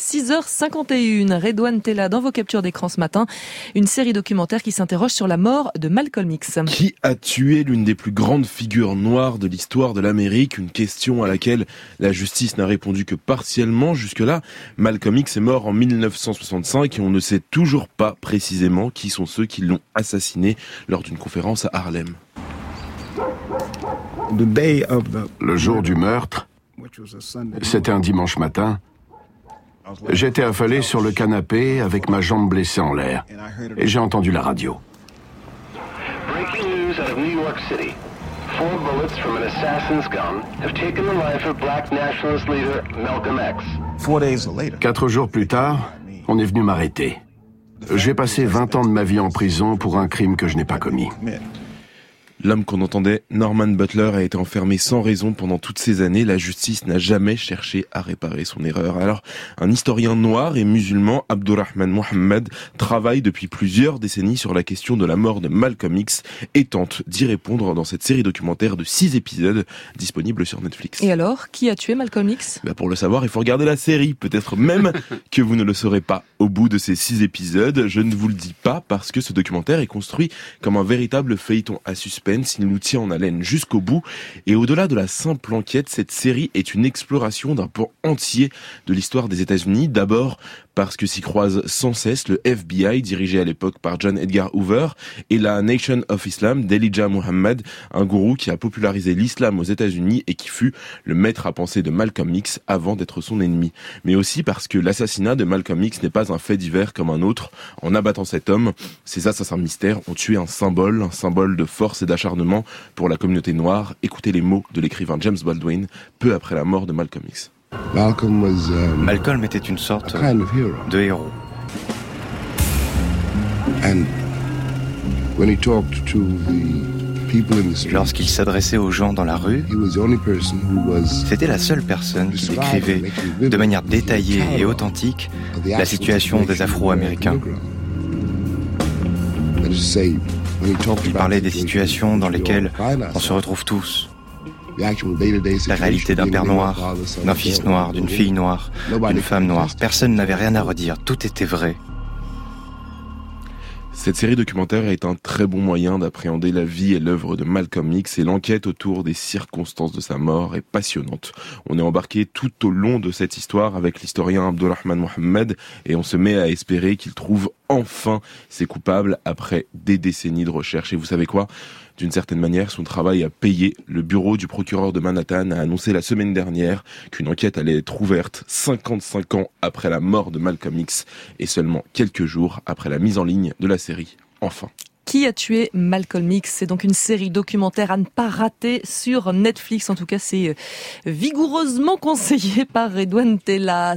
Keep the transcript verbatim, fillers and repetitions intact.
six heures cinquante et une. Redouane Tella dans vos captures d'écran ce matin. Une série documentaire qui s'interroge sur la mort de Malcolm X. Qui a tué l'une des plus grandes figures noires de l'histoire de l'Amérique? Une question à laquelle la justice n'a répondu que partiellement jusque-là. Malcolm X est mort en mille neuf cent soixante-cinq et on ne sait toujours pas précisément qui sont ceux qui l'ont assassiné lors d'une conférence à Harlem. Le jour du meurtre, c'était un dimanche matin, j'étais affalé sur le canapé avec ma jambe blessée en l'air et j'ai entendu la radio. Breaking news out of New York City. Four bullets from an assassin's gun have taken the life of black nationalist leader Malcolm X. Quatre jours plus tard, on est venu m'arrêter. J'ai passé vingt ans de ma vie en prison pour un crime que je n'ai pas commis. L'homme qu'on entendait, Norman Butler, a été enfermé sans raison pendant toutes ces années. La justice n'a jamais cherché à réparer son erreur. Alors, un historien noir et musulman, Abdurrahman Mohammed, travaille depuis plusieurs décennies sur la question de la mort de Malcolm X et tente d'y répondre dans cette série documentaire de six épisodes disponible sur Netflix. Et alors, qui a tué Malcolm X ? Bah pour le savoir, il faut regarder la série. Peut-être même que vous ne le saurez pas au bout de ces six épisodes. Je ne vous le dis pas parce que ce documentaire est construit comme un véritable feuilleton à suspense. Il nous tient en haleine jusqu'au bout. Et au-delà de la simple enquête, cette série est une exploration d'un pan entier de l'histoire des États-Unis. D'abord parce que s'y croisent sans cesse le F B I, dirigé à l'époque par John Edgar Hoover, et la Nation of Islam d'Elijah Muhammad, un gourou qui a popularisé l'islam aux États-Unis et qui fut le maître à penser de Malcolm X avant d'être son ennemi. Mais aussi parce que l'assassinat de Malcolm X n'est pas un fait divers comme un autre. En abattant cet homme, ces assassins mystères ont tué un symbole, un symbole de force et d'acharnement pour la communauté noire. Écoutez les mots de l'écrivain James Baldwin, peu après la mort de Malcolm X. Malcolm, was, um, Malcolm était une sorte kind of hero. de héros. And when he talked to the people in the street, Lorsqu'il s'adressait aux gens dans la rue, he was the only person who was c'était la seule personne qui décrivait de manière détaillée et authentique la situation des Afro-Américains. That is to say, when he talked Il about parlait des the situations dans we all lesquelles find on se ourselves, retrouve tous. the actual day-to-day La situation réalité d'un being père living noir, father, son, d'un fils daughter, noir, d'une fille noire, nobody d'une femme could noire. contest. Personne n'avait rien à redire, tout était vrai. Cette série documentaire est un très bon moyen d'appréhender la vie et l'œuvre de Malcolm X et l'enquête autour des circonstances de sa mort est passionnante. On est embarqué tout au long de cette histoire avec l'historien Abdurrahman Mohammed et on se met à espérer qu'il trouve enfin ses coupables après des décennies de recherche. Et vous savez quoi ? D'une certaine manière, son travail a payé. Le bureau du procureur de Manhattan a annoncé la semaine dernière qu'une enquête allait être ouverte cinquante-cinq ans après la mort de Malcolm X et seulement quelques jours après la mise en ligne de la série. Enfin. Qui a tué Malcolm X ? C'est donc une série documentaire à ne pas rater sur Netflix. En tout cas, c'est vigoureusement conseillé par Redouane Tella.